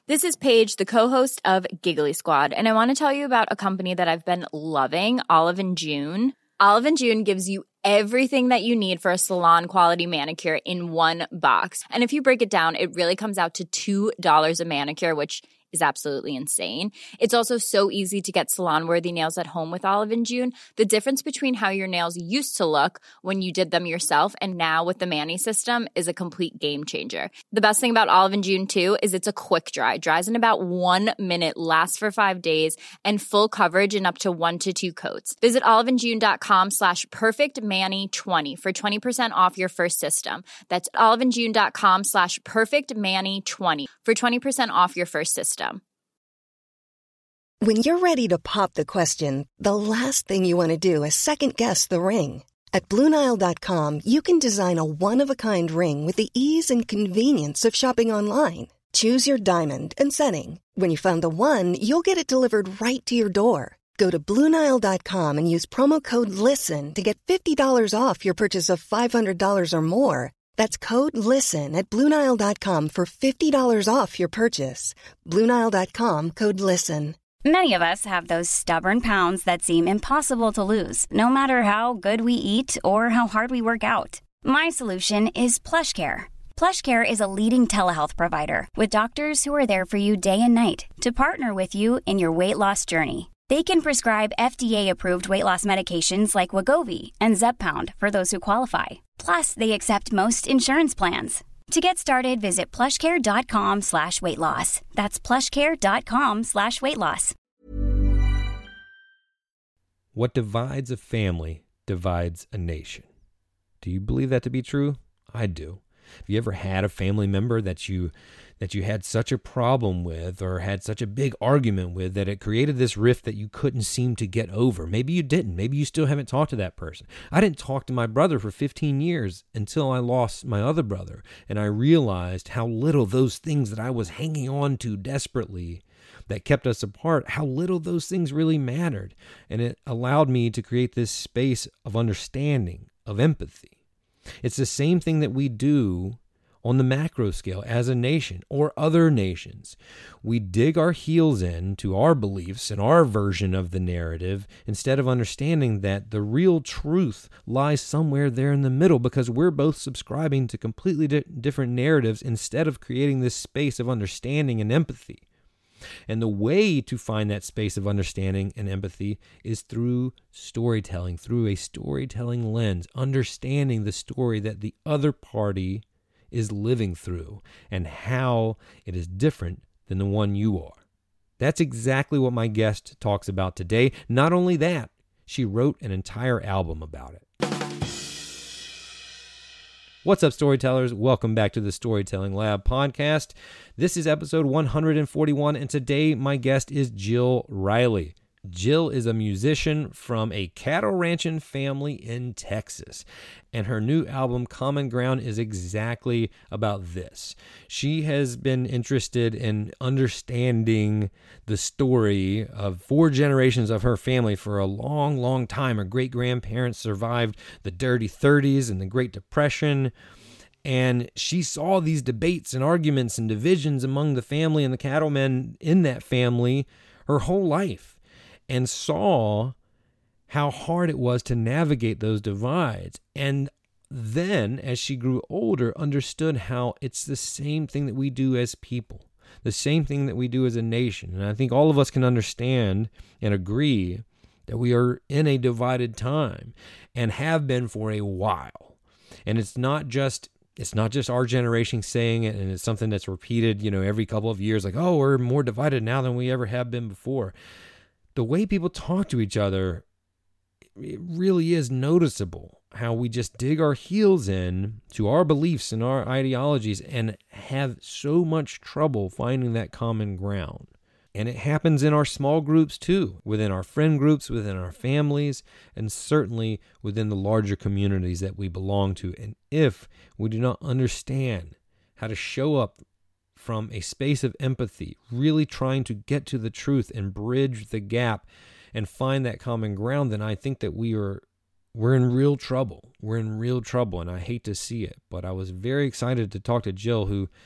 This is Paige, the co-host of Giggly Squad, and I want to tell you about a company that I've been loving, Olive and June. Olive and June gives you everything that you need for a salon-quality manicure in one box. And if you break it down, it really comes out to $2 a manicure, which is absolutely insane. It's also so easy to get salon-worthy nails at home with Olive and June. The difference between how your nails used to look when you did them yourself and now with the Mani system is a complete game changer. The best thing about Olive and June, too, is it's a quick dry. Dries in about 1 minute, lasts for 5 days, and full coverage in up to 1 to 2 coats. Visit oliveandjune.com/perfectmani20 for 20% off your first system. That's oliveandjune.com/perfectmani20 for 20% off your first system. When you're ready to pop the question, the last thing you want to do is second-guess the ring. At BlueNile.com, you can design a one-of-a-kind ring with the ease and convenience of shopping online. Choose your diamond and setting. When you find the one, you'll get it delivered right to your door. Go to BlueNile.com and use promo code LISTEN to get $50 off your purchase of $500 or more. That's code LISTEN at BlueNile.com for $50 off your purchase. BlueNile.com, code LISTEN. Many of us have those stubborn pounds that seem impossible to lose, no matter how good we eat or how hard we work out. My solution is PlushCare. PlushCare is a leading telehealth provider with doctors who are there for you day and night to partner with you in your weight loss journey. They can prescribe FDA-approved weight loss medications like Wegovy and Zepbound for those who qualify. Plus, they accept most insurance plans. To get started, visit plushcare.com/weightloss. That's plushcare.com/weightloss. What divides a family divides a nation. Do you believe that to be true? I do. Have you ever had a family member that you had such a problem with or had such a big argument with that it created this rift that you couldn't seem to get over? Maybe you didn't. Maybe you still haven't talked to that person. I didn't talk to my brother for 15 years until I lost my other brother, and I realized how little those things that I was hanging on to desperately that kept us apart, how little those things really mattered. And it allowed me to create this space of understanding, of empathy. It's the same thing that we do on the macro scale as a nation or other nations. We dig our heels in to our beliefs and our version of the narrative instead of understanding that the real truth lies somewhere there in the middle, because we're both subscribing to completely different narratives instead of creating this space of understanding and empathy. And the way to find that space of understanding and empathy is through storytelling, through a storytelling lens, understanding the story that the other party is living through and how it is different than the one you are. That's exactly what my guest talks about today. Not only that, she wrote an entire album about it. What's up, storytellers? Welcome back to the Storytelling Lab podcast. This is episode 141, and today my guest is Jill Riley. Jill is a musician from a cattle ranching family in Texas, and her new album, Common Ground, is exactly about this. She has been interested in understanding the story of 4 generations of her family for a long, long time. Her great-grandparents survived the dirty 30s and the Great Depression, and she saw these debates and arguments and divisions among the family and the cattlemen in that family her whole life, and saw how hard it was to navigate those divides. And then, as she grew older, understood how it's the same thing that we do as people, the same thing that we do as a nation. And I think all of us can understand and agree that we are in a divided time and have been for a while. And it's not just our generation saying it, and it's something that's repeated, every couple of years, like, oh, we're more divided now than we ever have been before. The way people talk to each other, it really is noticeable how we just dig our heels in to our beliefs and our ideologies and have so much trouble finding that common ground. And it happens in our small groups too, within our friend groups, within our families, and certainly within the larger communities that we belong to. And if we do not understand how to show up from a space of empathy, really trying to get to the truth and bridge the gap and find that common ground, then I think that we're in real trouble. We're in real trouble, and I hate to see it. But I was very excited to talk to Jill, who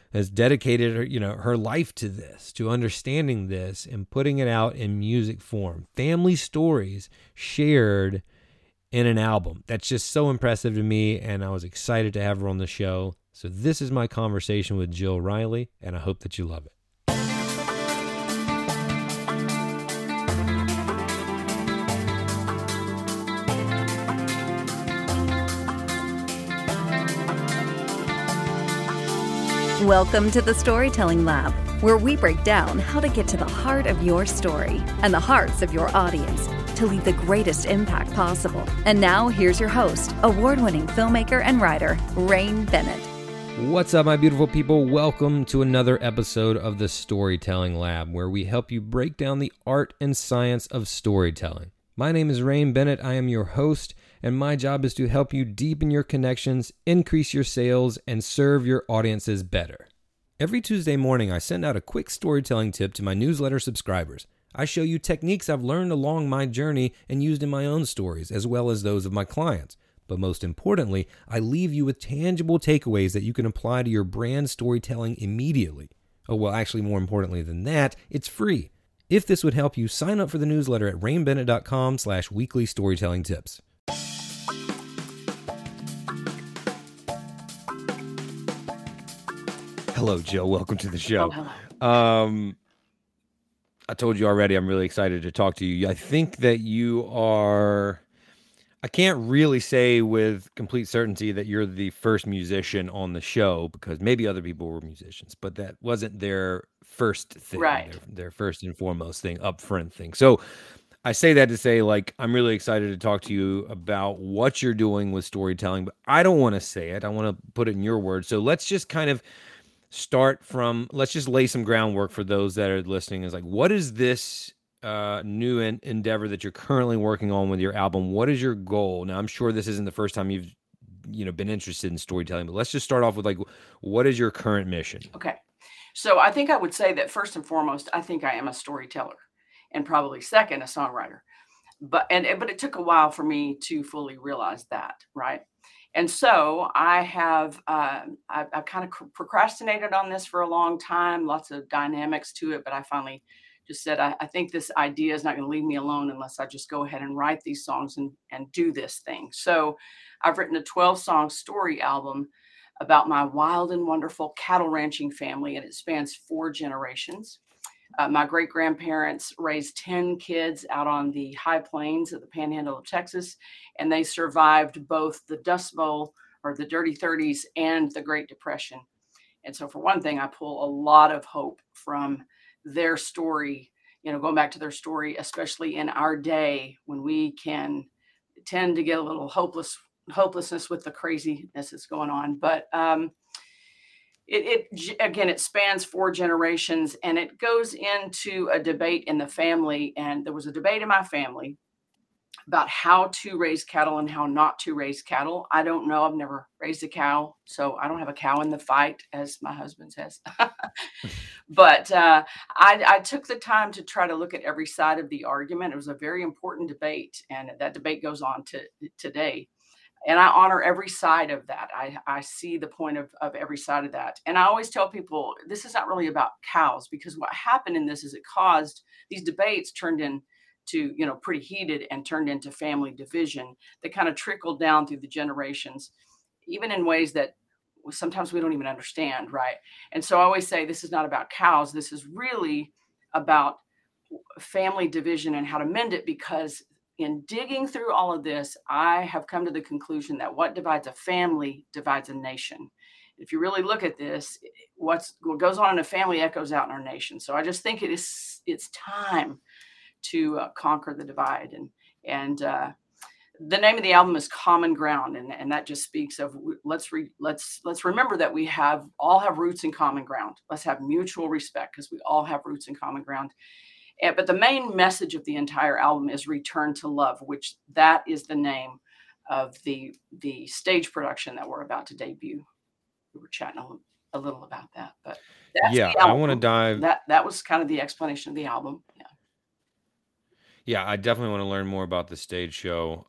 has dedicated her life to this, to understanding this and putting it out in music form. Family stories shared in an album. That's just so impressive to me, and I was excited to have her on the show. So this is my conversation with Jill Riley, and I hope that you love it. Welcome to the Storytelling Lab, where we break down how to get to the heart of your story and the hearts of your audience to leave the greatest impact possible. And now, here's your host, award-winning filmmaker and writer, Rain Bennett. What's up, my beautiful people? Welcome to another episode of the Storytelling Lab, where we help you break down the art and science of storytelling. My name is Rain Bennett. I am your host, and my job is to help you deepen your connections, increase your sales, and serve your audiences better. Every Tuesday morning, I send out a quick storytelling tip to my newsletter subscribers. I show you techniques I've learned along my journey and used in my own stories, as well as those of my clients. But most importantly, I leave you with tangible takeaways that you can apply to your brand storytelling immediately. Oh, well, actually, more importantly than that, it's free. If this would help you, sign up for the newsletter at rainbennett.com/weekly storytelling tips. Hello, Jill. Welcome to the show. I told you already, I'm really excited to talk to you. I think that you are, I can't really say with complete certainty that you're the first musician on the show, because maybe other people were musicians, but that wasn't their first thing, right? Their first and foremost thing, upfront thing. So I say that to say, like, I'm really excited to talk to you about what you're doing with storytelling, but I don't want to say it. I want to put it in your words. So let's just kind of let's just lay some groundwork for those that are listening. Is like, what is this new endeavor that you're currently working on with your album? What is your goal? Now, I'm sure this isn't the first time you've been interested in storytelling, but let's just start off with, like, what is your current mission? Okay. So I think I would say that first and foremost, I think I am a storyteller, and probably second, a songwriter. But it took a while for me to fully realize that, right? And so I have I've kind of procrastinated on this for a long time, lots of dynamics to it, but I finally just said, I think this idea is not going to leave me alone unless I just go ahead and write these songs and do this thing. So I've written a 12-song story album about my wild and wonderful cattle ranching family, and it spans 4 generations. My great-grandparents raised 10 kids out on the high plains of the panhandle of Texas, and they survived both the Dust Bowl, or the Dirty 30s, and the Great Depression. And so, for one thing, I pull a lot of hope from their story, going back to their story, especially in our day when we can tend to get a little hopelessness with the craziness that's going on. But it spans 4 generations, and it goes into a debate in the family. And there was a debate in my family about how to raise cattle and how not to raise cattle. I don't know. I've never raised a cow, so I don't have a cow in the fight, as my husband says. But I took the time to try to look at every side of the argument. It was a very important debate, and that debate goes on to today. And I honor every side of that. I see the point of every side of that. And I always tell people, this is not really about cows, because what happened in this is it caused these debates turned into, pretty heated, and turned into family division that kind of trickled down through the generations, even in ways that sometimes we don't even understand, right? And so I always say, this is not about cows. This is really about family division and how to mend it, because in digging through all of this, I have come to the conclusion that what divides a family divides a nation. If you really look at this, what goes on in a family echoes out in our nation. So I just think it's time to conquer the divide. And the name of the album is Common Ground, and that just speaks of let's remember that we all have roots in common ground. Let's have mutual respect, because we all have roots in common ground. But the main message of the entire album is Return to Love, which that is the name of the stage production that we're about to debut. We were chatting a little about that, but that's yeah, I want to dive. That was kind of the explanation of the album. Yeah, I definitely want to learn more about the stage show.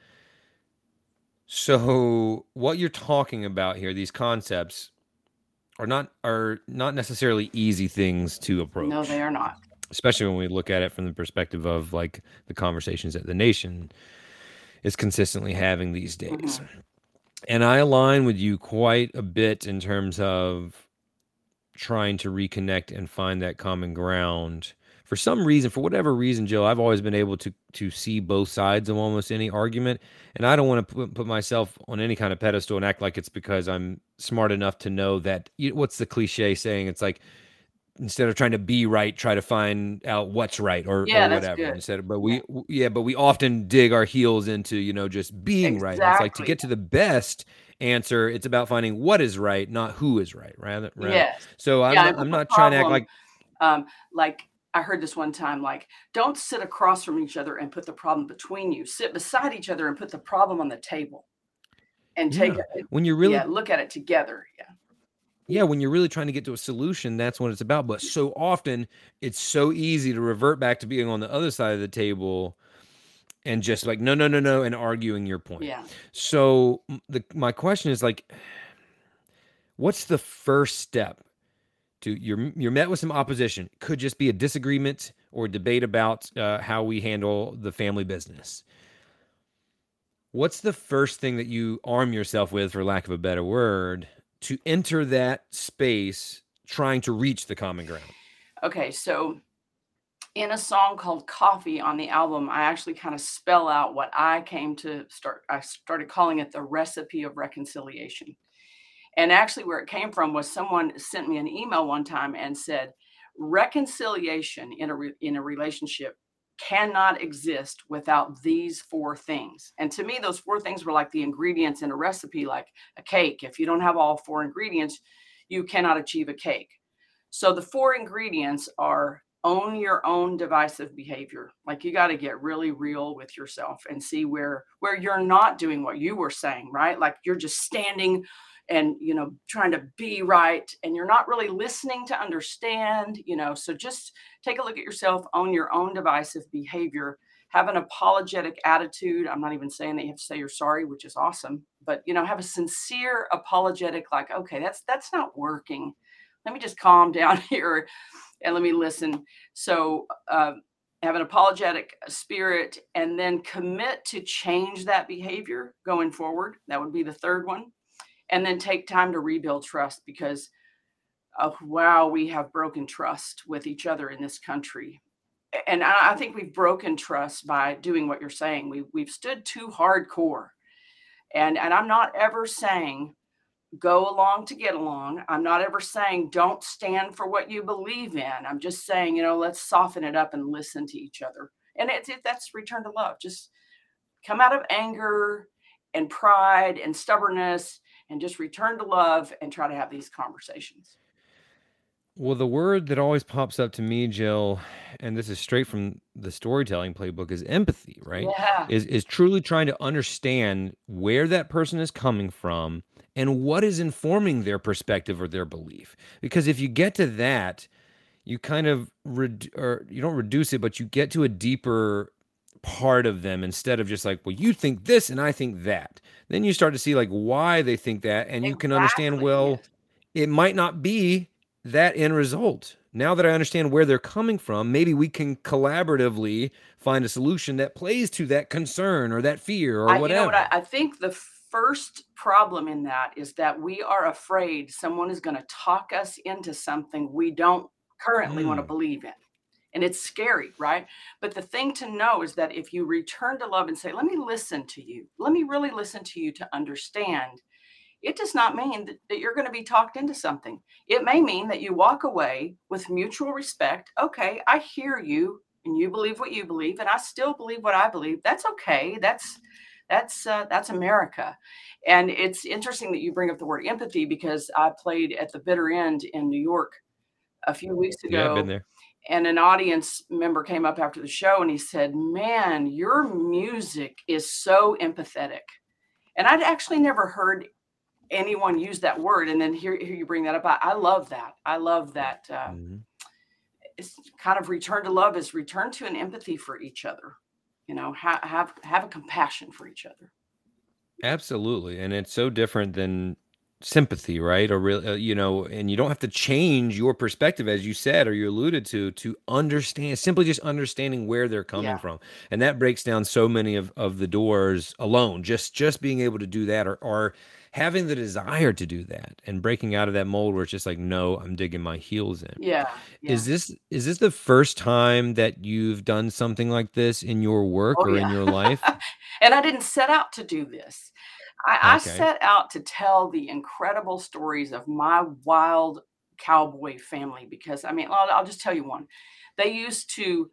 So what you're talking about here, these concepts, are not necessarily easy things to approach. No, they are not. Especially when we look at it from the perspective of like the conversations that the nation is consistently having these days. Mm-hmm. And I align with you quite a bit in terms of trying to reconnect and find that common ground. For some reason, for whatever reason, Jill, I've always been able to see both sides of almost any argument. And I don't want to put myself on any kind of pedestal and act like it's because I'm smart enough to know that, what's the cliche saying? It's like, instead of trying to be right, try to find out what's right or whatever. Good. But we often dig our heels into, just being right. And it's like, to get to the best answer, it's about finding what is right, not who is right. Right. Yes. So I'm not trying to act like I heard this one time, like, don't sit across from each other and put the problem between you. Sit beside each other and put the problem on the table and take it. When you're really look at it together. Yeah, when you're really trying to get to a solution, that's what it's about. But so often, it's so easy to revert back to being on the other side of the table and just like, no, and arguing your point. Yeah. So my question is like, what's the first step to you're met with some opposition? Could just be a disagreement or debate about how we handle the family business. What's the first thing that you arm yourself with, for lack of a better word, to enter that space trying to reach the common ground? Okay, so in a song called Coffee on the album, I actually kind of spell out what I started calling it the recipe of reconciliation. And actually where it came from was someone sent me an email one time and said, reconciliation in a relationship cannot exist without these 4 things. And to me, those 4 things were like the ingredients in a recipe, like a cake. If you don't have all 4 ingredients, you cannot achieve a cake. So the 4 ingredients are: own your own divisive behavior. Like, you got to get really real with yourself and see where you're not doing what you were saying, right? Like, you're just standing and, trying to be right, and you're not really listening to understand, so just take a look at yourself, own your own divisive behavior, have an apologetic attitude. I'm not even saying that you have to say you're sorry, which is awesome, but, have a sincere apologetic, like, okay, that's not working. Let me just calm down here and let me listen. So, have an apologetic spirit, and then commit to change that behavior going forward. That would be the third one. And then take time to rebuild trust, because we have broken trust with each other in this country. And I think we've broken trust by doing what you're saying. We've stood too hardcore. And I'm not ever saying go along to get along. I'm not ever saying don't stand for what you believe in. I'm just saying, let's soften it up and listen to each other. And that's return to love. Just come out of anger and pride and stubbornness, and just return to love and try to have these conversations. Well, the word that always pops up to me, Jill, and this is straight from the storytelling playbook, is empathy, right? Yeah. Is truly trying to understand where that person is coming from and what is informing their perspective or their belief. Because if you get to that, you kind of, you don't reduce it, but you get to a deeper part of them, instead of just like, well, you think this and I think that. Then you start to see like why they think that, and you can understand, well, it might not be that end result. Now that I understand where they're coming from, maybe we can collaboratively find a solution that plays to that concern or that fear or whatever. You know what? I think the first problem in that is that we are afraid someone is going to talk us into something we don't currently want to believe in. And it's scary, right? But the thing to know is that if you return to love and say, let me listen to you, let me really listen to you to understand, it does not mean that you're going to be talked into something. It may mean that you walk away with mutual respect. Okay, I hear you, and you believe what you believe, and I still believe what I believe. That's okay. That's America. And it's interesting that you bring up the word empathy, because I played at the Bitter End in New York a few weeks ago. Yeah, I've been there. And an audience member came up after the show and he said, man, your music is so empathetic. And I'd actually never heard anyone use that word. And then here you bring that up. I love that. I love that. It's kind of return to love is return to an empathy for each other. Have a compassion for each other. Absolutely. And it's so different than sympathy, right? Or and you don't have to change your perspective, as you said, or you alluded to understand, simply just understanding where they're coming Yeah. from. And that breaks down so many of the doors alone, just being able to do that, or having the desire to do that, and breaking out of that mold where it's just like, no, I'm digging my heels in. Yeah. Is this the first time that you've done something like this in your work Oh, or in yeah. your life? And I didn't set out to do this. I Okay. set out to tell the incredible stories of my wild cowboy family because, I mean, I'll just tell you one. They used to,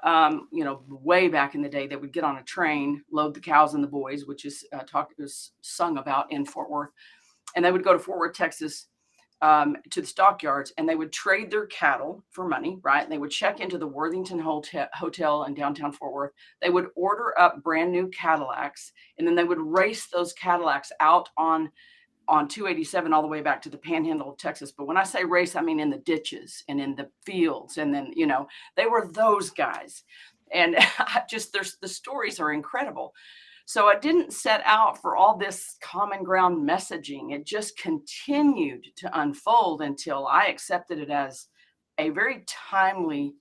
way back in the day, they would get on a train, load the cows and the boys, which is sung about in Fort Worth, and they would go to Fort Worth, Texas, to the stockyards, and they would trade their cattle for money, right? And they would check into the Worthington Hotel in downtown Fort Worth. They would order up brand new Cadillacs, and then they would race those Cadillacs out on 287 all the way back to the Panhandle of Texas. But when I say race, I mean in the ditches and in the fields. And then, they were those guys. And the stories are incredible. So I didn't set out for all this common ground messaging. It just continued to unfold until I accepted it as a very timely,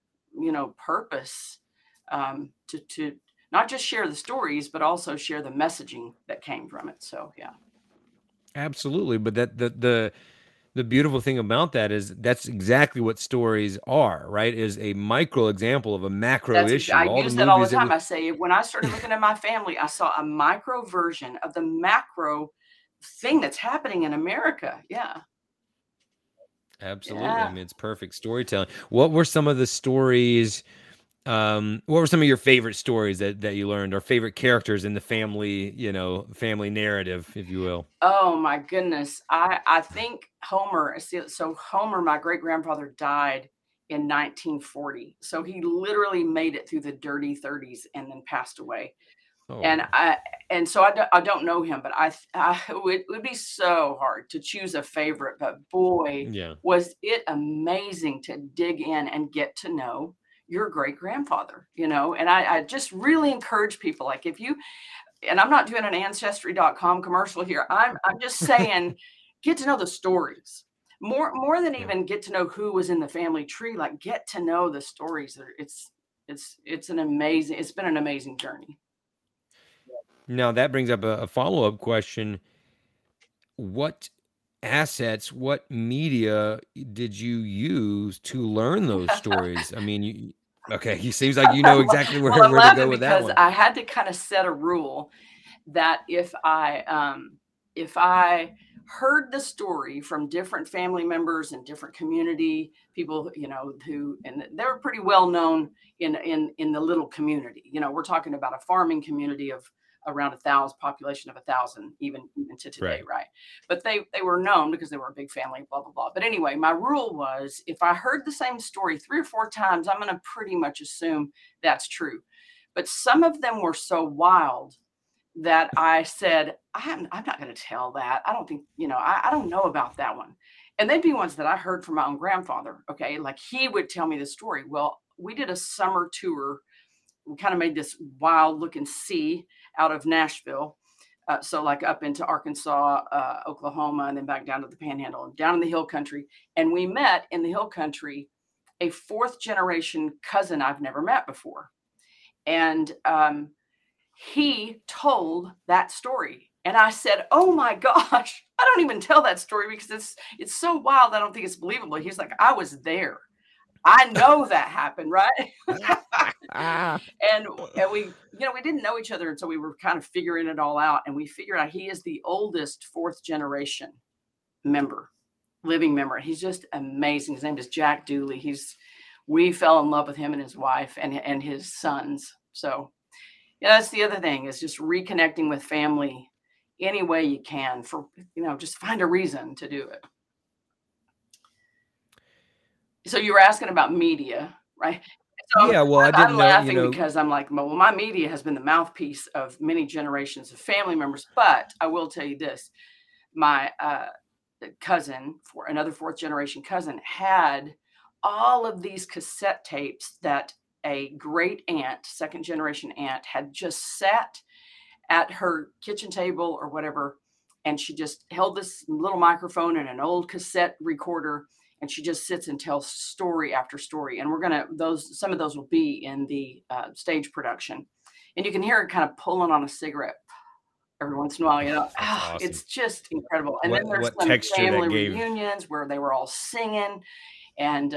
purpose, to not just share the stories, but also share the messaging that came from it. So, yeah. Absolutely. But the beautiful thing about that is that's exactly what stories are, right? Is a micro example of a macro issue. I All use the that all the movies that time. I say, when I started looking at my family, I saw a micro version of the macro thing that's happening in America. Yeah. Absolutely. Yeah. I mean, it's perfect storytelling. What were some of the stories? What were some of your favorite stories that you learned, or favorite characters in the family, family narrative, if you will? Oh my goodness. I think Homer, so Homer, my great grandfather, died in 1940. So he literally made it through the dirty 30s and then passed away. Oh, And so I don't know him, but it would be so hard to choose a favorite. But boy, yeah. was it amazing to dig in and get to know your great grandfather, and I just really encourage people, like, if you, and I'm not doing an ancestry.com commercial here. I'm just saying, get to know the stories more than even get to know who was in the family tree. Like, get to know the stories. It's been an amazing journey. Now that brings up a follow-up question. What assets, what media did you use to learn those stories? I mean, okay, he seems like you know exactly where I'm to laughing go with that because one. I had to kind of set a rule that if I heard the story from different family members and different community people, and they were pretty well known in the little community. We're talking about a farming community of around 1,000, population of 1,000, even to today, right? But they were known because they were a big family, blah blah blah. But anyway, my rule was, if I heard the same story 3 or 4 times, I'm going to pretty much assume that's true. But some of them were so wild that I said, I'm not going to tell that. I don't think, I don't know about that one. And they'd be ones that I heard from my own grandfather. Okay. Like, he would tell me the story. Well, we did a summer tour. We kind of made this wild looking sea out of Nashville. So like up into Arkansas, Oklahoma, and then back down to the Panhandle and down in the hill country. And we met in the hill country a 4th generation cousin I've never met before. And, he told that story. And I said, oh my gosh, I don't even tell that story because it's so wild. I don't think it's believable. He's like, I was there. I know that happened, right? and we, we didn't know each other. And so we were kind of figuring it all out. And we figured out he is the oldest 4th generation living member. He's just amazing. His name is Jack Dooley. We fell in love with him and his wife and his sons. So that's the other thing, is just reconnecting with family any way you can, for, just find a reason to do it. So you were asking about media, right? So yeah, well, I'm laughing because I'm like, well, my media has been the mouthpiece of many generations of family members. But I will tell you this, my cousin, for another 4th generation cousin, had all of these cassette tapes that a great aunt, 2nd generation aunt, had just sat at her kitchen table or whatever and she just held this little microphone and an old cassette recorder, and she just sits and tells story after story. And some of those will be in the stage production, and you can hear her kind of pulling on a cigarette every once in a while. Awesome. It's just incredible. And then there's what some texture family that gave. reunions where they were all singing, and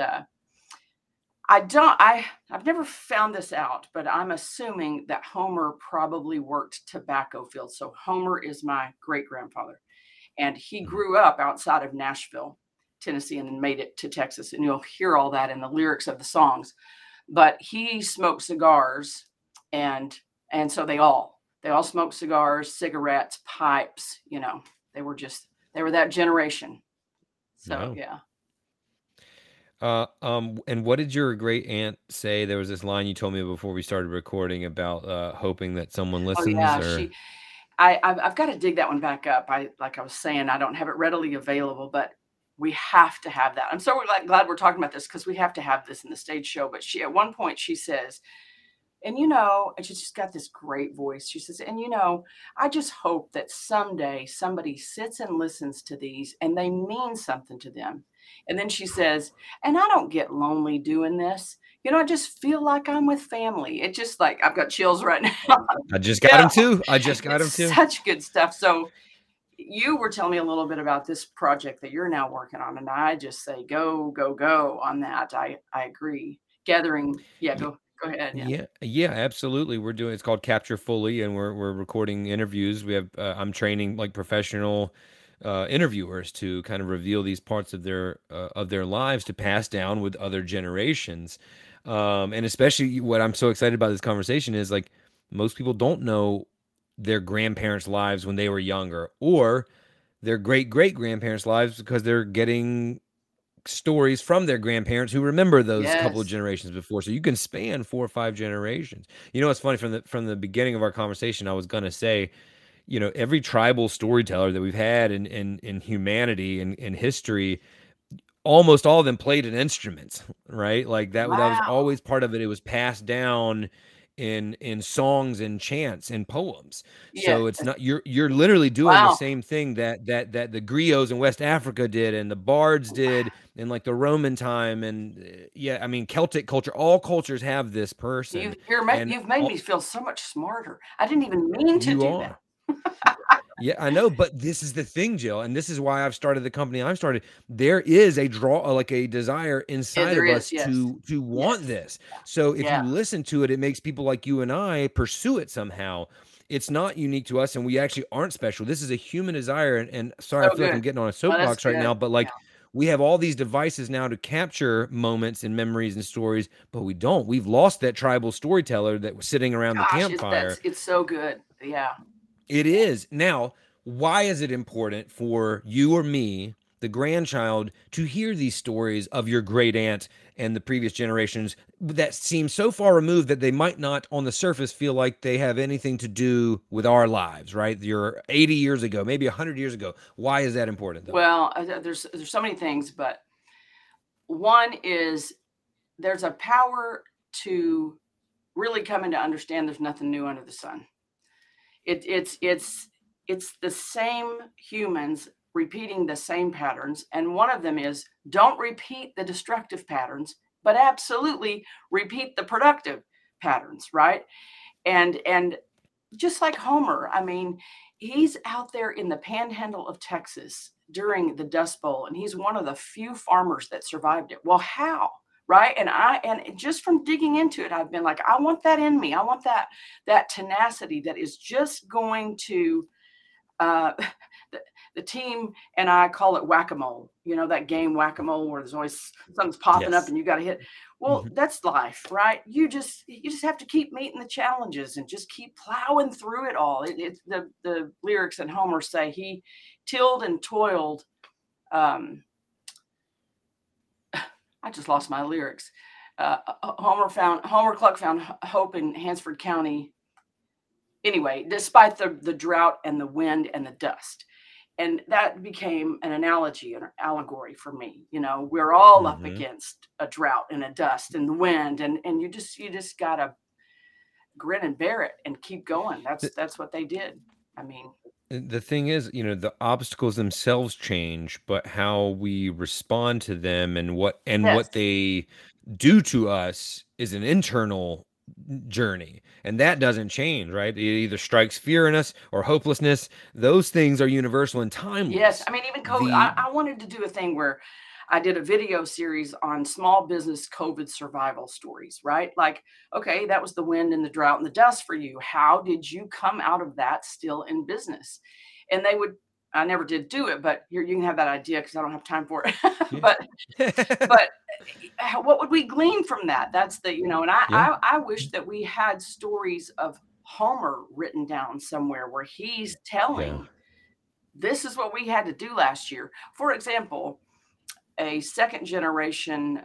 I've never found this out, but I'm assuming that Homer probably worked tobacco fields. So Homer is my great grandfather, and he grew up outside of Nashville, Tennessee, and then made it to Texas. And you'll hear all that in the lyrics of the songs. But he smoked cigars, and so they all smoked cigars, cigarettes, pipes. They were that generation. So Wow. yeah. And what did your great aunt say? There was this line you told me before we started recording about hoping that someone listens. Oh yeah, or... I've got to dig that one back up. Like I was saying, I don't have it readily available, but we have to have that. I'm so glad we're talking about this, because we have to have this in the stage show. But at one point she says, and and she's just got this great voice. She says, and I just hope that someday somebody sits and listens to these and they mean something to them. And then she says, and I don't get lonely doing this. I just feel like I'm with family. It's just like, I've got chills right now. I just got him too. Such good stuff. So you were telling me a little bit about this project that you're now working on. And I just say, go, go, go on that. I agree. Gathering. Yeah, go ahead. Yeah, absolutely. It's called Capture Fully, and we're recording interviews. We have, I'm training like professional interviewers to kind of reveal these parts of their lives to pass down with other generations. And especially what I'm so excited about this conversation is, like, most people don't know their grandparents' lives when they were younger, or their great-great-grandparents' lives, because they're getting stories from their grandparents who remember those couple of generations before. So you can span 4 or 5 generations. It's funny, from the beginning of our conversation, I was going to say, every tribal storyteller that we've had in humanity and in history, almost all of them played an instrument, right? Like that, Wow. That was always part of it. It was passed down in songs and chants and poems. So it's not, you're literally doing the same thing that the griots in West Africa did, and the bards did in like the Roman time. And Celtic culture, all cultures have this person. You've made me feel so much smarter. I didn't even mean to do that. Yeah, I know, but this is the thing, Jill, and this is why I've started the company I've started. There is a desire inside of us to want this. So if you listen to it, it makes people like you and I pursue it somehow. It's not unique to us, and we actually aren't special. This is a human desire, and sorry, I feel like I'm getting on a soapbox right now, but we have all these devices now to capture moments and memories and stories, but we don't. We've lost that tribal storyteller that was sitting around the campfire. It's so good. Yeah. It is. Now, why is it important for you or me, the grandchild, to hear these stories of your great aunt and the previous generations that seem so far removed that they might not on the surface feel like they have anything to do with our lives, right? You're 80 years ago, maybe 100 years ago. Why is that important, though? Well, there's so many things, but one is there's a power to really coming to understand there's nothing new under the sun. It's the same humans repeating the same patterns. And one of them is, don't repeat the destructive patterns, but absolutely repeat the productive patterns, right? And just like Homer, he's out there in the panhandle of Texas during the Dust Bowl, and he's one of the few farmers that survived it. Well, how? Right. And just from digging into it, I've been like, I want that in me. I want that tenacity that is just going to, the team, and I call it whack-a-mole, that game whack-a-mole where there's always something's popping up and you got to hit. Well, that's life, right? You just have to keep meeting the challenges and just keep plowing through it all. It's the lyrics in Homer say he tilled and toiled. I just lost my lyrics. Homer Cluck found hope in Hansford County. Anyway, despite the drought and the wind and the dust. And that became an analogy, an allegory for me. We're all up against a drought and a dust and the wind, and you just gotta grin and bear it and keep going. That's what they did. The thing is, the obstacles themselves change, but how we respond to them and what Yes. they do to us is an internal journey, and that doesn't change, right? It either strikes fear in us or hopelessness. Those things are universal and timeless. Yes. I mean, even COVID, The I wanted to do a thing where I did a video series on small business COVID survival stories, right? Like, okay, that was the wind and the drought and the dust for you. How did you come out of that still in business? And I never did do it, but you can have that idea because I don't have time for it. Yeah. but what would we glean from that? That's the, and Yeah. I wish that we had stories of Homer written down somewhere where he's telling, this is what we had to do last year. For example, a second generation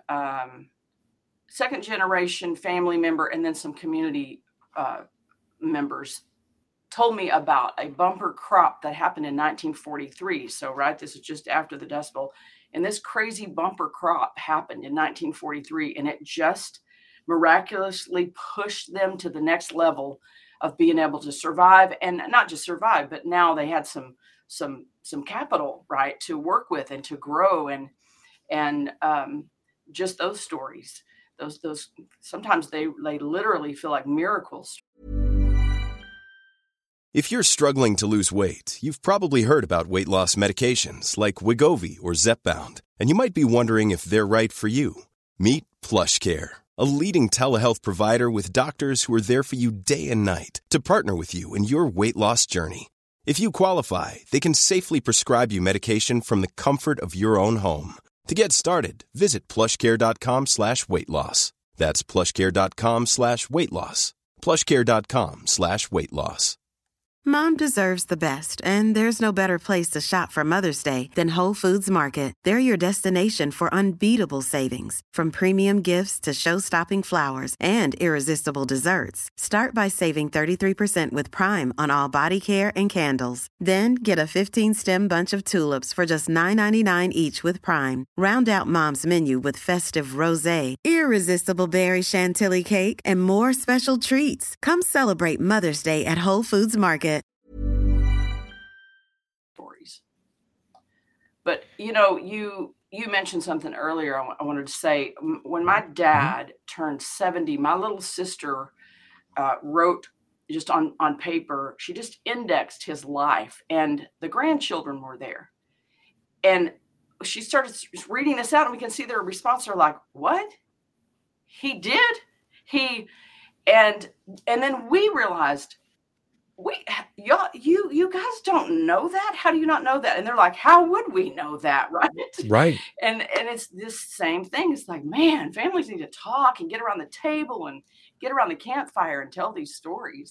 family member and then some community members told me about a bumper crop that happened in 1943. So, right, this is just after the Dust Bowl. And this crazy bumper crop happened in 1943, and it just miraculously pushed them to the next level of being able to survive, and not just survive, but now they had some capital, right, to work with and to grow, and just those stories. Those sometimes they literally feel like miracles. If you're struggling to lose weight, you've probably heard about weight loss medications like Wegovy or Zepbound, and you might be wondering if they're right for you. Meet PlushCare, a leading telehealth provider with doctors who are there for you day and night to partner with you in your weight loss journey. If you qualify, they can safely prescribe you medication from the comfort of your own home. To get started, visit plushcare.com/weightloss. That's plushcare.com/weightloss. plushcare.com/weightloss. Mom deserves the best, and there's no better place to shop for Mother's Day than Whole Foods Market. They're your destination for unbeatable savings, from premium gifts to show-stopping flowers and irresistible desserts. Start by saving 33% with Prime on all body care and candles. Then get a 15-stem bunch of tulips for just $9.99 each with Prime. Round out Mom's menu with festive rosé, irresistible berry chantilly cake, and more special treats. Come celebrate Mother's Day at Whole Foods Market. Stories. But you mentioned something earlier. I wanted to say, when my dad turned 70, my little sister wrote just on paper. She just indexed his life, and the grandchildren were there. And she started reading this out, and we can see their response. They're like, "What? He did? And then we realized, you guys don't know that? How do you not know that?" And they're like, "How would we know that?" Right. And it's this same thing. It's like, man, families need to talk and get around the table and get around the campfire and tell these stories.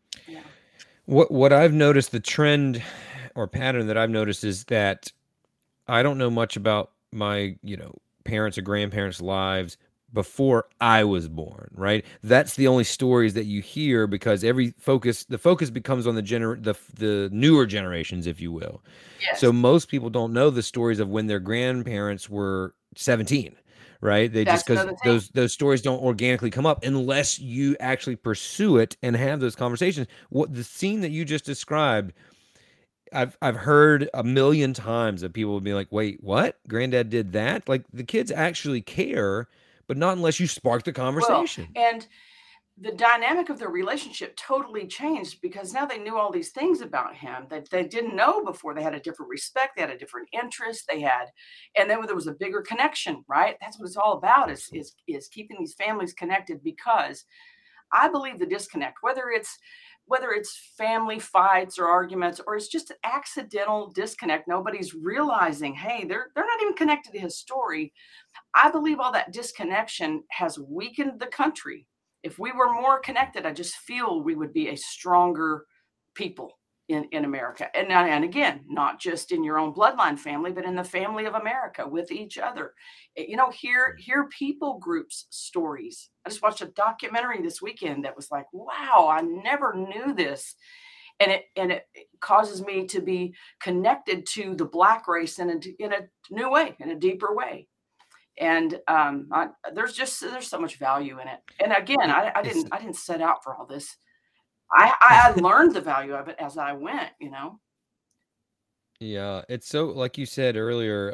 What I've noticed, the trend or pattern that I've noticed, is that I don't know much about my, parents' or grandparents' lives before I was born, right? That's the only stories that you hear, because the focus becomes on the newer generations, if you will. Yes. So most people don't know the stories of when their grandparents were 17, right? That's because another thing. those stories don't organically come up unless you actually pursue it and have those conversations. What the scene that you just described, I've heard a million times that people would be like, "Wait, what? Granddad did that?" Like, the kids actually care, but not unless you spark the conversation. Well, and the dynamic of their relationship totally changed, because now they knew all these things about him that they didn't know before. They had a different respect. They had a different interest. And then there was a bigger connection, right? That's what it's all about, is keeping these families connected, because I believe the disconnect, whether it's family fights or arguments, or it's just an accidental disconnect, nobody's realizing, hey, they're not even connected to his story. I believe all that disconnection has weakened the country. If we were more connected, I just feel we would be a stronger people in America. And again, not just in your own bloodline family, but in the family of America with each other. Hear people groups stories. I just watched a documentary this weekend that was like, wow, I never knew this. And it causes me to be connected to the Black race in a new way, in a deeper way. And there's so much value in it. And again, I didn't set out for all this. I learned the value of it as I went, Yeah, it's so like you said earlier.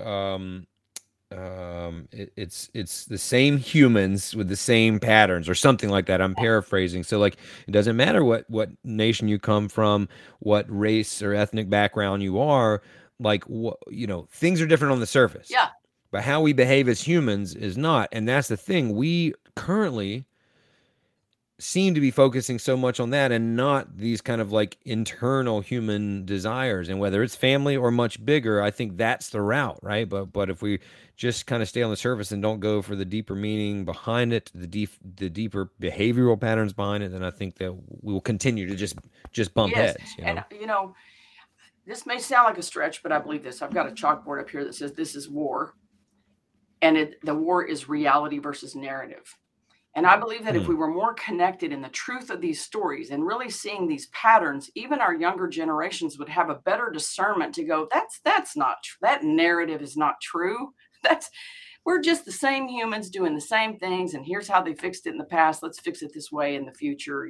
It's the same humans with the same patterns or something like that. I'm paraphrasing. So like, it doesn't matter what nation you come from, what race or ethnic background you are. Like, what, things are different on the surface, Yeah. but how we behave as humans is not. And that's the thing. We currently seem to be focusing so much on that and not these kind of like internal human desires. And whether it's family or much bigger, I think that's the route, right? But if we just kind of stay on the surface and don't go for the deeper meaning behind it, the deeper behavioral patterns behind it, then I think that we will continue to just bump Yes. heads. And this may sound like a stretch, but I believe this. I've got a chalkboard up here that says this is war, and the war is reality versus narrative. And I believe that if we were more connected in the truth of these stories and really seeing these patterns, even our younger generations would have a better discernment to go, that's not true. That narrative is not true. We're just the same humans doing the same things. And here's how they fixed it in the past. Let's fix it this way in the future.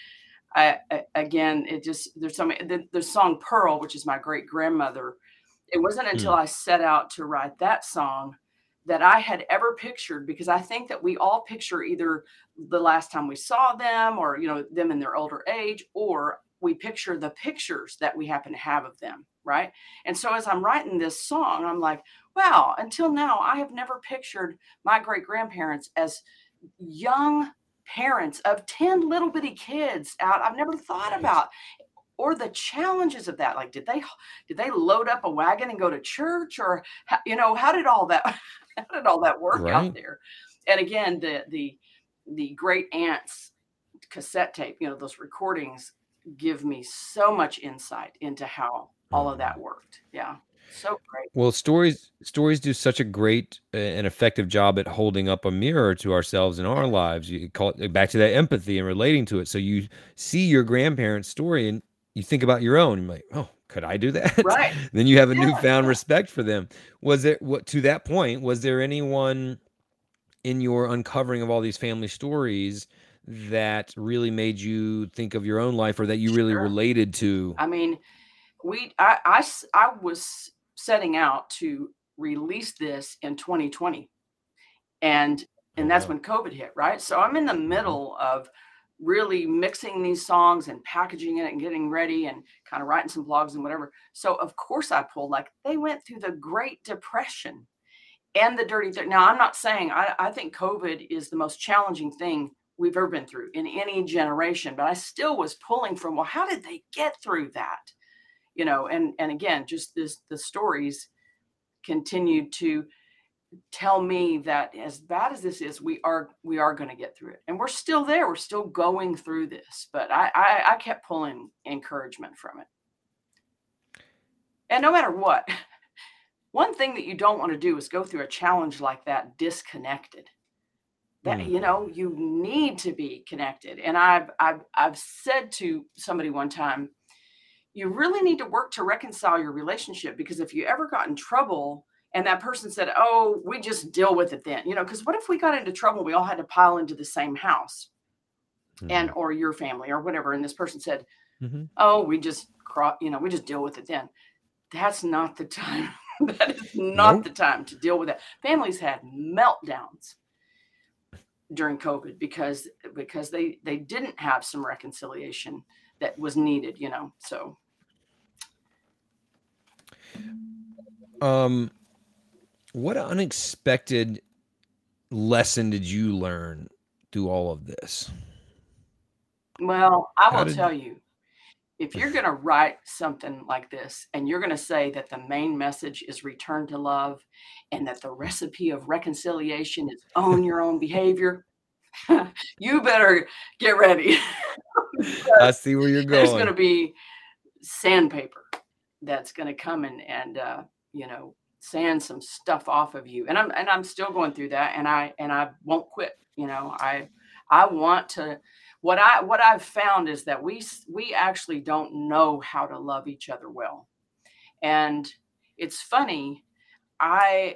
Again, the song Pearl, which is my great grandmother. It wasn't until I set out to write that song that I had ever pictured, because I think that we all picture either the last time we saw them or, them in their older age, or we picture the pictures that we happen to have of them. Right. And so as I'm writing this song, I'm like, wow, until now, I have never pictured my great grandparents as young parents of 10 little bitty kids out. I've never thought about or the challenges of that. Like, did they load up a wagon and go to church, or how did all that work out there? And again, the great aunt's cassette tape, those recordings give me so much insight into how all of that worked. Yeah. So great. Well, stories do such a great and effective job at holding up a mirror to ourselves in our lives. You call it back to that empathy and relating to it. So you see your grandparents' story and you think about your own. You're like, oh, could I do that? Right. Then you have a newfound respect for them. To that point, was there anyone in your uncovering of all these family stories that really made you think of your own life, or that you really related to? I mean, I was setting out to release this in 2020, and that's when COVID hit, right? So I'm in the middle of really mixing these songs and packaging it and getting ready and kind of writing some blogs and whatever. So of course I pulled, like, they went through the Great Depression and the dirty thing. Now, I'm not saying I think COVID is the most challenging thing we've ever been through in any generation, but I still was pulling from, well, how did they get through that? And again, just the stories continued to tell me that as bad as this is, we are going to get through it, and we're still there. We're still going through this, but I kept pulling encouragement from it. And no matter what, one thing that you don't want to do is go through a challenge like that disconnected. That you need to be connected. And I've said to somebody one time, you really need to work to reconcile your relationship, because if you ever got in trouble and that person said, oh, we just deal with it then, because what if we got into trouble, we all had to pile into the same house or your family or whatever. And this person said, oh, we just deal with it then. That's not the time. That is not the time to deal with that. Families had meltdowns during COVID because they didn't have some reconciliation that was needed, so. What unexpected lesson did you learn through all of this? Well, I will tell you, if you're going to write something like this and you're going to say that the main message is return to love and that the recipe of reconciliation is own your own behavior, you better get ready. I see where you're going. There's going to be sandpaper that's going to come and sand some stuff off of you. And I'm still going through that, and I won't quit. I want to. What I've found is that we actually don't know how to love each other well. And it's funny, I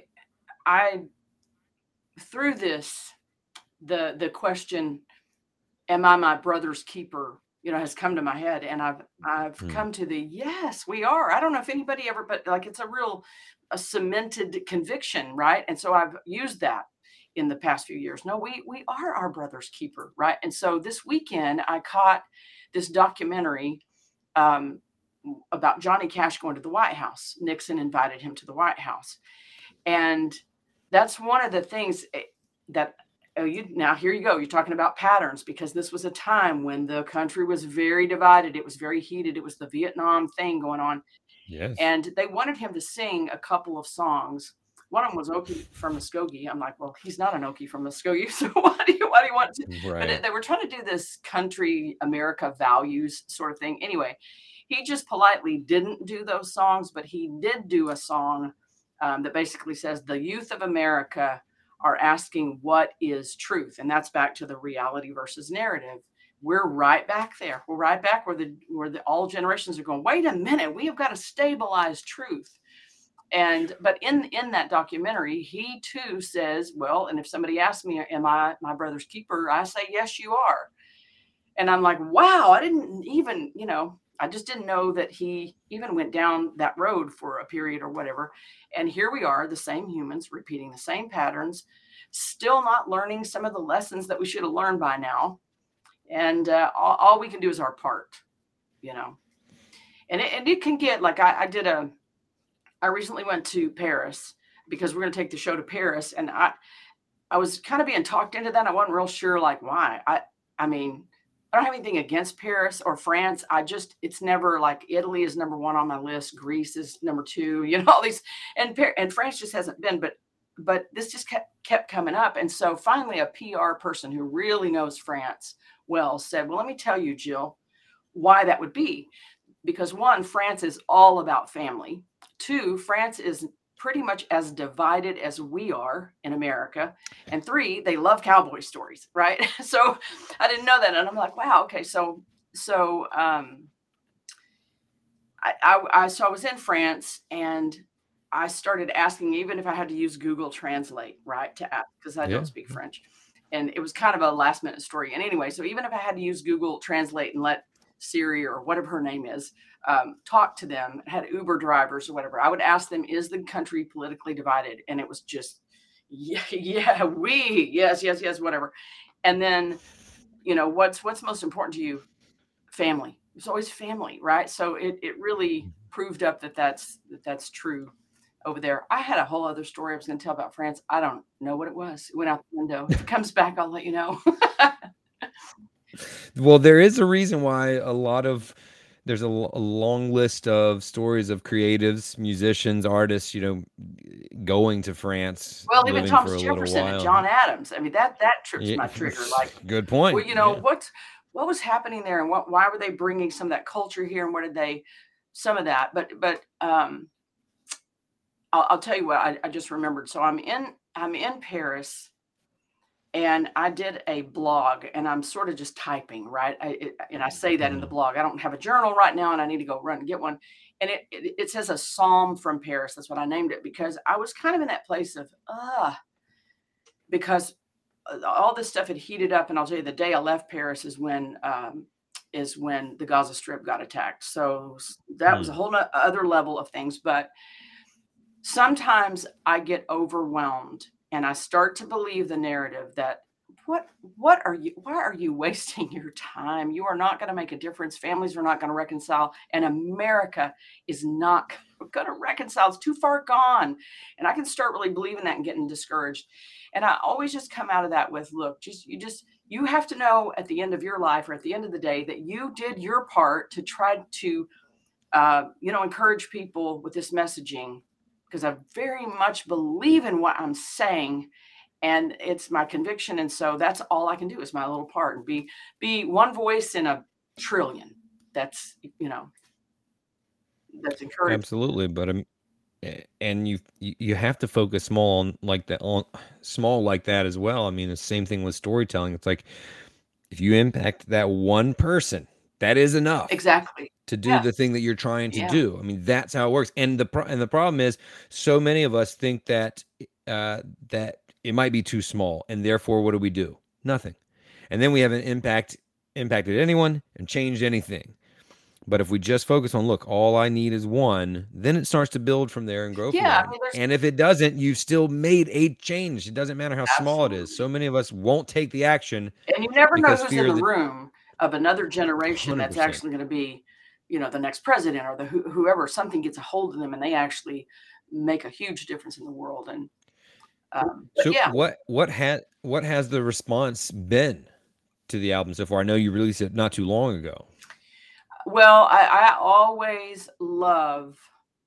through this, the question, am I my brother's keeper, has come to my head, and I've come to the, yes, we are. I don't know if anybody ever, but like, it's a cemented conviction, right? And so I've used that in the past few years. No, we are our brother's keeper, right? And so this weekend I caught this documentary about Johnny Cash going to the White House. Nixon invited him to the White House, and that's one of the things that. Now here you go. You're talking about patterns, because this was a time when the country was very divided. It was very heated. It was the Vietnam thing going on. Yes. And they wanted him to sing a couple of songs. One of them was Okie from Muskogee. I'm like, well, he's not an Okie from Muskogee, so why do you want to? Right. But they were trying to do this country America values sort of thing. Anyway, he just politely didn't do those songs, but he did do a song that basically says the youth of America are asking what is truth, and that's back to the reality versus narrative. We're right back there. We're right back where the all generations are going, wait a minute, we have got to stabilize truth. But in that documentary, he too says, well, and if somebody asks me, am I my brother's keeper? I say, yes, you are. And I'm like, wow, I didn't even, I just didn't know that he even went down that road for a period or whatever. And here we are, the same humans repeating the same patterns, still not learning some of the lessons that we should have learned by now. And all we can do is our part, and it can get like, I recently went to Paris because we're going to take the show to Paris. And I was kind of being talked into that. I wasn't real sure, like, why. I mean, I don't have anything against Paris or France. It's never like Italy is number one on my list. Greece is number two, all these, and France just hasn't been, but this just kept coming up. And so finally a PR person who really knows France well said, well, let me tell you, Jill, why that would be. Because one, France is all about family. Two, France is pretty much as divided as we are in America. And three, they love cowboy stories, right? So I didn't know that. And I'm like, wow, okay. So I was in France, and I started asking, even if I had to use Google Translate, right, to ask, because I don't speak French. And it was kind of a last minute story. And anyway, so even if I had to use Google Translate and let Siri or whatever her name is, talk to them, had Uber drivers or whatever, I would ask them, is the country politically divided? And it was just, yes, whatever. And then, what's most important to you? Family. It's always family, right? So it really proved up that's true over there. I had a whole other story I was going to tell about France. I don't know what it was. It went out the window. If it comes back, I'll let you know. Well, there is a reason why there's a long list of stories of creatives, musicians, artists, going to France. Well, even Thomas Jefferson and John Adams. I mean, that trips my trigger. Like, good point. Well, what was happening there, and why were they bringing some of that culture here, and what did some of that? But I'll tell you what I just remembered. So I'm in Paris. And I did a blog, and I'm sort of just typing, right? And I say that in the blog. I don't have a journal right now, and I need to go run and get one. And it says a psalm from Paris. That's what I named it, because I was kind of in that place of, because all this stuff had heated up. And I'll tell you, the day I left Paris is when the Gaza Strip got attacked. So that was a whole other level of things. But sometimes I get overwhelmed. And I start to believe the narrative that why are you wasting your time? You are not going to make a difference. Families are not going to reconcile. And America is not going to reconcile. It's too far gone. And I can start really believing that and getting discouraged. And I always just come out of that with, look, you have to know at the end of your life, or at the end of the day, that you did your part to try to, encourage people with this messaging. Because I very much believe in what I'm saying, and it's my conviction. And so that's all I can do is my little part, and be one voice in a trillion. That's, that's encouraging. Absolutely. But and you have to focus small like that as well. I mean, the same thing with storytelling. It's like, if you impact that one person, that is enough. Exactly. To do the thing that you're trying to do. I mean, that's how it works. And the problem is, so many of us think that that it might be too small, and therefore, what do? Nothing. And then we have an impact impacted anyone and changed anything. But if we just focus on, look, all I need is one, then it starts to build from there and grow from Yeah, there. I mean, there's And if it doesn't, you've still made a change. It doesn't matter how small it is. absolutely. So many of us won't take the action And you never know because who's in fear the that room of another generation that's 100%. actually going to be, the next president or whoever. Something gets a hold of them and they actually make a huge difference in the world. And but So yeah, what has the response been to the album so far? I know you released it not too long ago. well, I always love.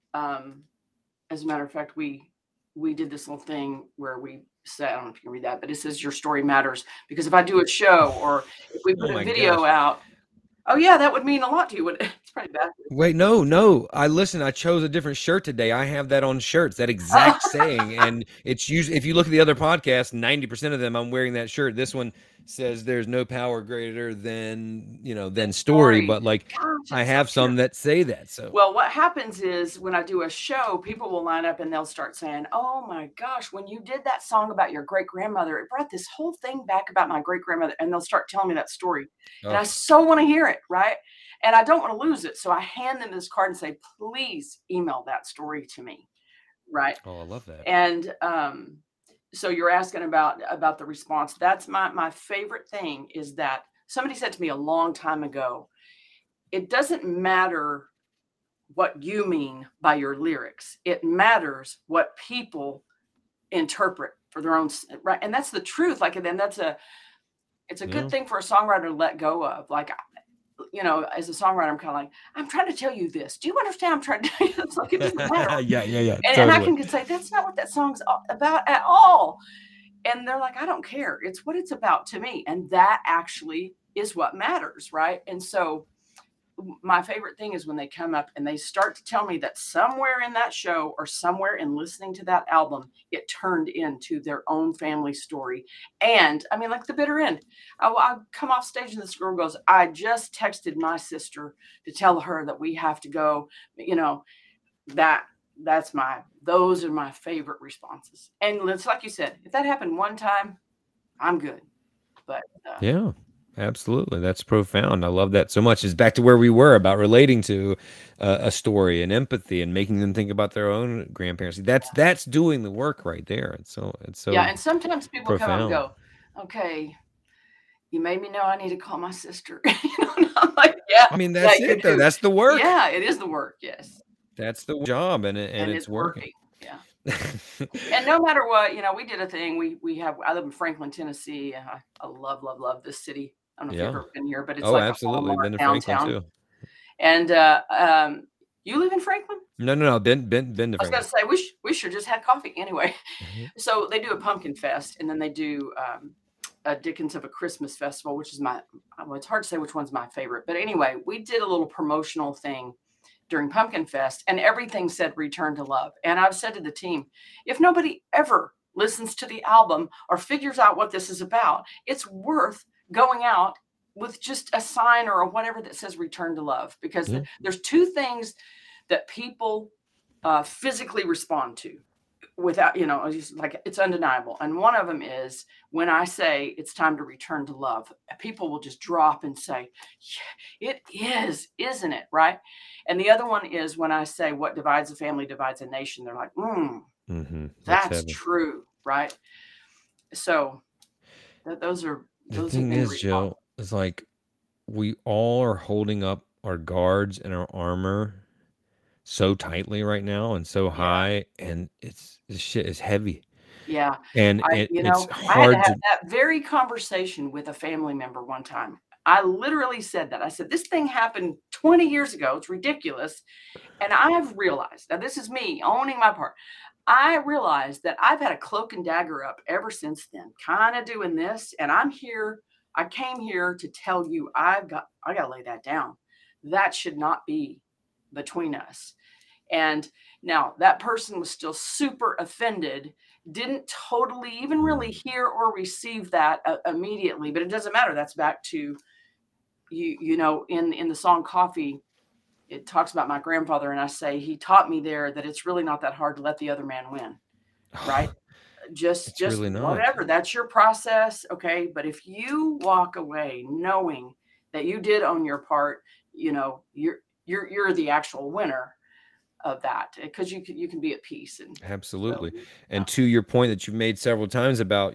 As a matter of fact, we did this little thing where we said, I don't know if you can read that, but it says your story matters, because if I do a show or if we put Oh a my video gosh. out, oh yeah, that would mean a lot to you. It's pretty bad. Wait, no. I chose a different shirt today. I have that on shirts, that exact saying. And it's usually, if you look at the other podcasts, 90% of them, I'm wearing that shirt. This one says there's no power greater than, than story. But like, Gosh, I it's have so true. some that say that. So, Well, what happens is when I do a show, people will line up and they'll start saying, "Oh my gosh, when you did that song about your great grandmother, it brought this whole thing back about my great grandmother." And they'll start telling me that story. And I oh, so want to hear it, right? And I don't want to lose it. So I hand them this card and say, "Please email that story to me." Right. I love that. And so you're asking about the response. That's my favorite thing, is that somebody said to me a long time ago, it doesn't matter what you mean by your lyrics. It matters what people interpret for their own, right? And that's the truth. Like, and then it's a Yeah. good thing for a songwriter to let go of. Like, as a songwriter, I'm kind of like, I'm trying to tell you this. Do you understand? I'm trying to tell you this. Like, it doesn't matter. Yeah. And I Totally. can say, that's not what that song's about at all. And they're like, I don't care. It's what it's about to me. And that actually is what matters, right? And so my favorite thing is when they come up and they start to tell me that somewhere in that show or somewhere in listening to that album, it turned into their own family story. And I mean, like the bitter end. I come off stage and this girl goes, I just texted my sister to tell her that we have to go, those are my favorite responses. And it's like you said, if that happened one time, I'm good. But Yeah. Absolutely. That's profound. I love that so much. It's back to where we were about relating to a story and empathy and making them think about their own grandparents. That's doing the work right there. It's so yeah, and sometimes people come up and profound. go, okay, you made me know I need to call my sister. And I'm like, yeah, I mean, yeah, that's you it though. do. That's the work. Yeah, it is the work. Yes. That's the job, and And it's it's working. working. Yeah. And no matter what, we did a thing. I live in Franklin, Tennessee. I love this city. I don't know if you've Yeah. ever been here, but it's Oh, like a absolutely. Walmart Been to Franklin downtown. too. And you live in Franklin? No. Been to I was going Franklin. to say we should just had coffee anyway. Mhm. So they do a pumpkin fest, and then they do a Dickens of a Christmas festival, which is it's hard to say which one's my favorite. But anyway, we did a little promotional thing during Pumpkin Fest, and everything said Return to Love. And I've said to the team, if nobody ever listens to the album or figures out what this is about, it's worth going out with just a sign or a whatever that says Return to Love, because Yeah. there's two things that people physically respond to without, just like, it's undeniable. And one of them is when I say it's time to return to love, people will just drop and say, yeah, it is, isn't it? Right. And the other one is when I say what divides a family divides a nation. They're like, that's heavy. true. Right. So those are The thing is, Jill, it's like we all are holding up our guards and our armor so tightly right now and so high, and this shit is heavy. Yeah. And I it's had to hard have to. that very conversation with a family member one time. I literally said that. I said, this thing happened 20 years ago. It's ridiculous. And I've realized, now this is me owning my part. I realized that I've had a cloak and dagger up ever since then, kind of doing this. And I'm here. I came here to tell you, I got to lay that down. That should not be between us. And now that person was still super offended, didn't totally even really hear or receive that immediately, but it doesn't matter. That's back to in the song Coffee, it talks about my grandfather, and I say he taught me there that it's really not that hard to let the other man win, right? Just really not. whatever, that's your process, okay? But if you walk away knowing that you did own your part, you're the actual winner of that, because you can be at peace. And Absolutely. so, And to your point that you've made several times about,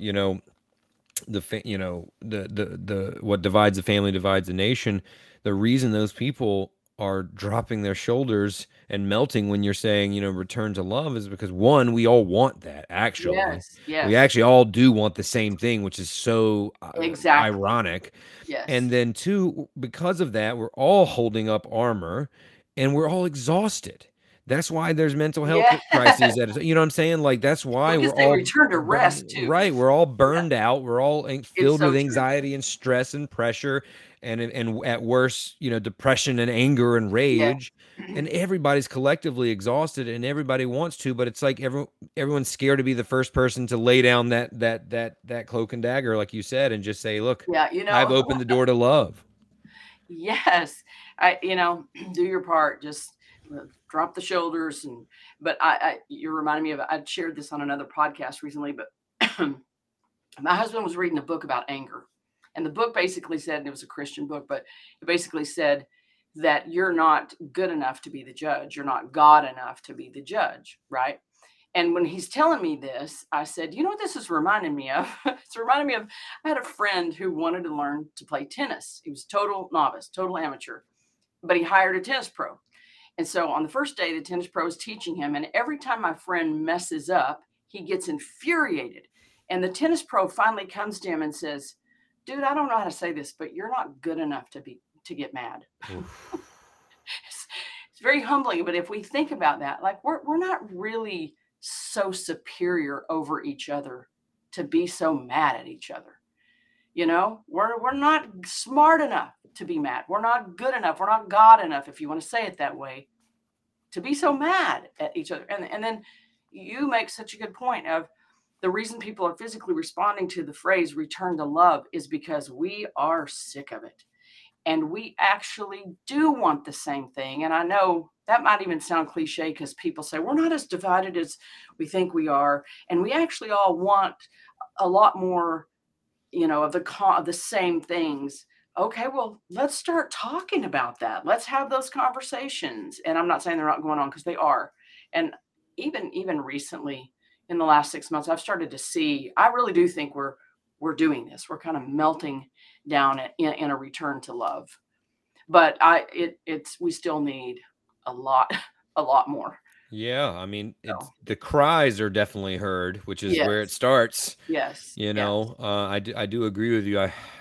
the what divides the family divides the nation. The reason those people are dropping their shoulders and melting when you're saying, return to love, is because, one, we all want that. Actually, yes, we actually all do want the same thing, which is so exactly ironic. Yes. And then two, because of that, we're all holding up armor and we're all exhausted. That's why there's mental health crises. You know what I'm saying? Like, that's why we're all return to rest too. Right. We're all burned out. We're all filled so with anxiety and stress and pressure and at worst, depression and anger and rage. And everybody's collectively exhausted and everybody wants to, but it's like everyone's scared to be the first person to lay down that cloak and dagger, like you said, and just say, look, I've opened the door to love. Yes. Do your part. Just drop the shoulders. But you're reminding me of, I shared this on another podcast recently, but my husband was reading a book about anger, and the book basically said, and it was a Christian book, but it basically said that you're not good enough to be the judge. You're not God enough to be the judge. Right. And when he's telling me this, I said, you know what this is reminding me of? It's reminding me of, I had a friend who wanted to learn to play tennis. He was total novice, total amateur, but he hired a tennis pro. And so on the first day, the tennis pro is teaching him. And every time my friend messes up, he gets infuriated. And the tennis pro finally comes to him and says, dude, I don't know how to say this, but you're not good enough to get mad. It's very humbling. But if we think about that, like we're not really so superior over each other to be so mad at each other. We're not smart enough to be mad. We're not good enough. We're not God enough, if you want to say it that way, to be so mad at each other. And then you make such a good point of the reason people are physically responding to the phrase return to love is because we are sick of it. And we actually do want the same thing. And I know that might even sound cliche because people say we're not as divided as we think we are. And we actually all want a lot more, of the same things. Okay, well, let's start talking about that. Let's have those conversations. And I'm not saying they're not going on, because they are. And even recently, in the last 6 months, I've started to see, I really do think we're doing this. We're kind of melting down in a return to love. But we still need a lot more. Yeah, I mean, the cries are definitely heard, which is where it starts. Yes. I do agree with you.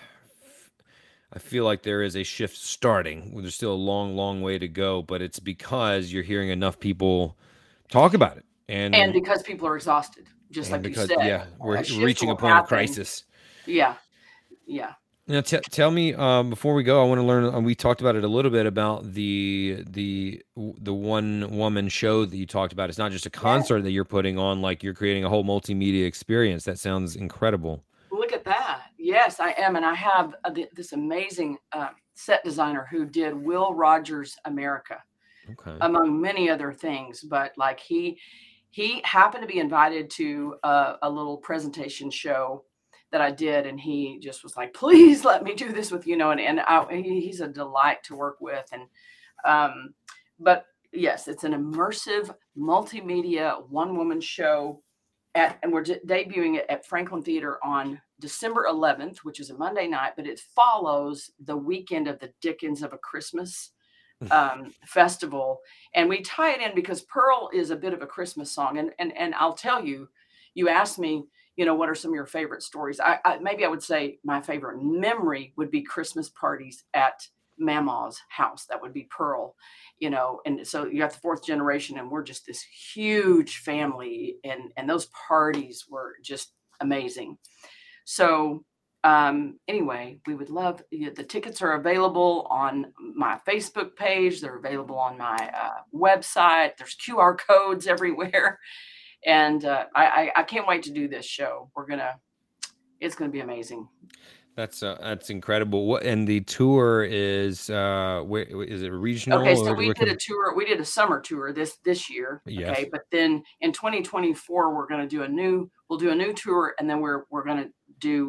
I feel like there is a shift starting. There's still a long, long way to go, but it's because you're hearing enough people talk about it. And because people are exhausted, just like you said. Yeah, we're reaching a point of crisis. Yeah. Now, tell me, before we go, I want to learn. We talked about it a little bit about the one woman show that you talked about. It's not just a concert that you're putting on; like you're creating a whole multimedia experience. That sounds incredible. Look at that! Yes, I am, and I have this amazing set designer who did Will Rogers America, among many other things. But like he happened to be invited to a little presentation show that I did, and he just was like, please let me do this with he's a delight to work with. And but yes, it's an immersive multimedia one-woman show and we're debuting it at Franklin Theater on December 11th, which is a Monday night, but it follows the weekend of the Dickens of a Christmas festival. And we tie it in because Pearl is a bit of a Christmas song. And I'll tell you, you asked me, what are some of your favorite stories? Maybe I would say my favorite memory would be Christmas parties at Mama's house. That would be Pearl, and so you got the fourth generation, and we're just this huge family, and those parties were just amazing. So anyway, we would love, the tickets are available on my Facebook page. They're available on my website. There's QR codes everywhere. And I can't wait to do this show. It's gonna be amazing. That's incredible. And the tour is where is it, regional? Okay, so we did a tour. We did a summer tour this year. Yes. Okay, but then in 2024 we'll do a new tour, and then we're gonna do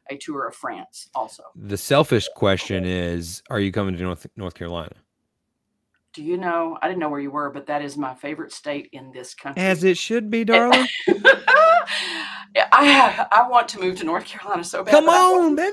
a tour of France also. The selfish question is, are you coming to North Carolina? Do you know, I didn't know where you were, but that is my favorite state in this country. As it should be, darling. I want to move to North Carolina so bad. Come on, baby.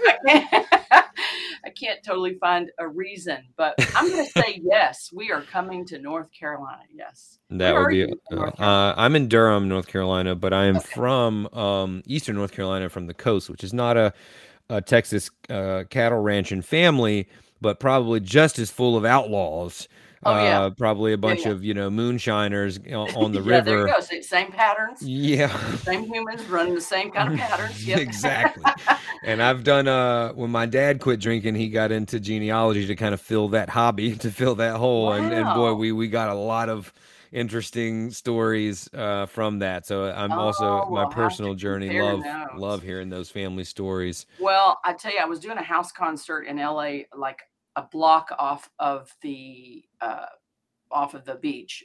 I can't totally find a reason, but I'm going to say yes. We are coming to North Carolina. Yes. That would be. I'm in Durham, North Carolina, but I am from Eastern North Carolina, from the coast, which is not a Texas cattle ranching family, but probably just as full of outlaws. Probably a bunch of, moonshiners on the river. There you go. Same patterns. Yeah. Same humans running the same kind of patterns. Yep. Exactly. And I've done, when my dad quit drinking, he got into genealogy to kind of fill that hobby, to fill that hole. Wow. And boy, we got a lot of interesting stories from that. So I'm also, my personal journey, love hearing those family stories. Well, I tell you, I was doing a house concert in LA, like a block off of the beach,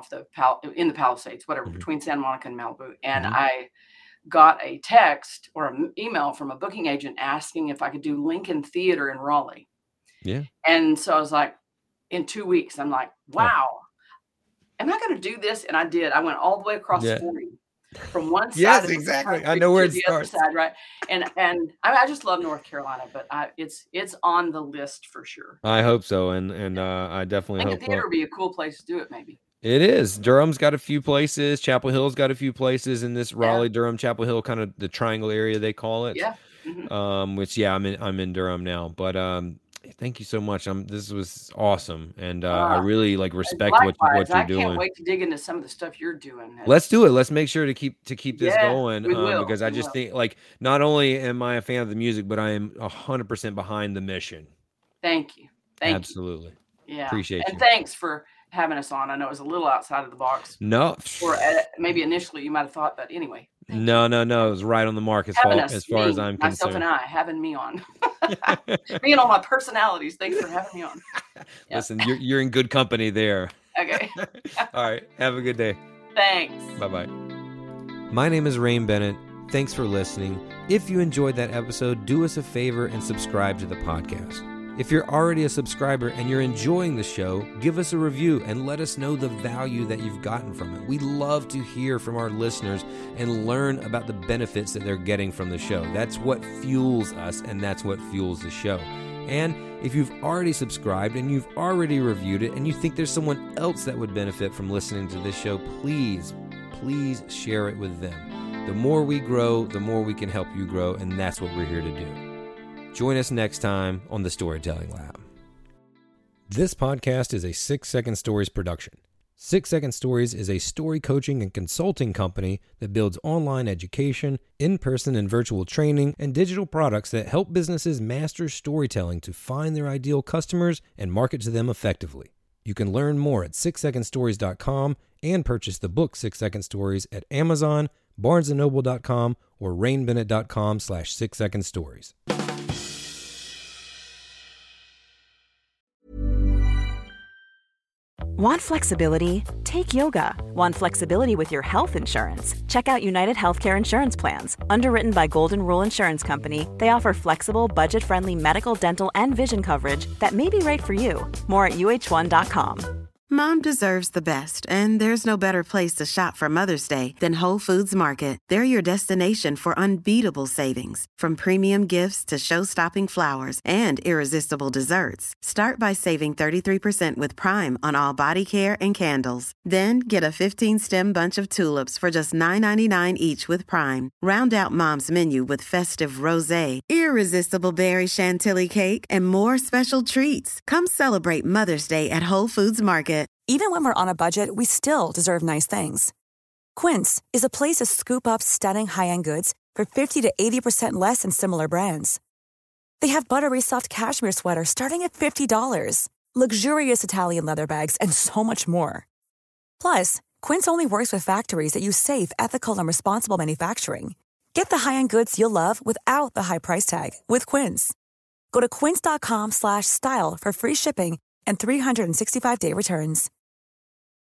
in the Palisades, whatever, between Santa Monica and Malibu. And I got a text or an email from a booking agent asking if I could do Lincoln Theater in Raleigh. Yeah. And so I was like, in 2 weeks, I'm like, wow, am I going to do this? And I did. I went all the way across 40 from one side. Yes, exactly. I know where it starts. The other side, right? And I just love North Carolina, but it's on the list for sure. I hope so, and I definitely hope. Theater would be a cool place to do it, maybe. It is. Durham's got a few places. Chapel Hill's got a few places in this Raleigh, Durham, Chapel Hill, kind of the triangle area they call it. Yeah. Mm-hmm. I'm in Durham now, but thank you so much. This was awesome, and I really respect what you're doing. I can't wait to dig into some of the stuff you're doing. Let's do it. Let's make sure to keep this going, because I just think not only am I a fan of the music, but I am 100% behind the mission. Thank you. Absolutely. Yeah. Appreciate you. And thanks for having us on. I know it was a little outside of the box. No. Or maybe initially you might have thought, but anyway. No. It was right on the mark as far as I'm concerned. Myself and I, having me on. Me and all my personalities. Thanks for having me on. Yeah. Listen, you're in good company there. Okay. All right. Have a good day. Thanks. Bye-bye. My name is Rain Bennett. Thanks for listening. If you enjoyed that episode, do us a favor and subscribe to the podcast. If you're already a subscriber and you're enjoying the show, give us a review and let us know the value that you've gotten from it. We love to hear from our listeners and learn about the benefits that they're getting from the show. That's what fuels us, and that's what fuels the show. And if you've already subscribed and you've already reviewed it and you think there's someone else that would benefit from listening to this show, please share it with them. The more we grow, the more we can help you grow, and that's what we're here to do. Join us next time on the Storytelling Lab. This podcast is a 6 Second Stories production. 6 Second Stories is a story coaching and consulting company that builds online education, in-person and virtual training, and digital products that help businesses master storytelling to find their ideal customers and market to them effectively. You can learn more at 6secondstories.com and purchase the book 6 Second Stories at Amazon, BarnesandNoble.com, or RainBennett.com/6secondstories. Want flexibility? Take yoga. Want flexibility with your health insurance? Check out United Healthcare Insurance Plans. Underwritten by Golden Rule Insurance Company, they offer flexible, budget-friendly medical, dental, and vision coverage that may be right for you. More at UH1.com. Mom deserves the best, and there's no better place to shop for Mother's Day than Whole Foods Market. They're your destination for unbeatable savings, from premium gifts to show-stopping flowers and irresistible desserts. Start by saving 33% with Prime on all body care and candles. Then get a 15-stem bunch of tulips for just $9.99 each with Prime. Round out Mom's menu with festive rosé, irresistible berry chantilly cake, and more special treats. Come celebrate Mother's Day at Whole Foods Market. Even when we're on a budget, we still deserve nice things. Quince is a place to scoop up stunning high-end goods for 50 to 80% less than similar brands. They have buttery soft cashmere sweaters starting at $50, luxurious Italian leather bags, and so much more. Plus, Quince only works with factories that use safe, ethical, and responsible manufacturing. Get the high-end goods you'll love without the high price tag with Quince. Go to quince.com/style for free shipping and 365-day returns.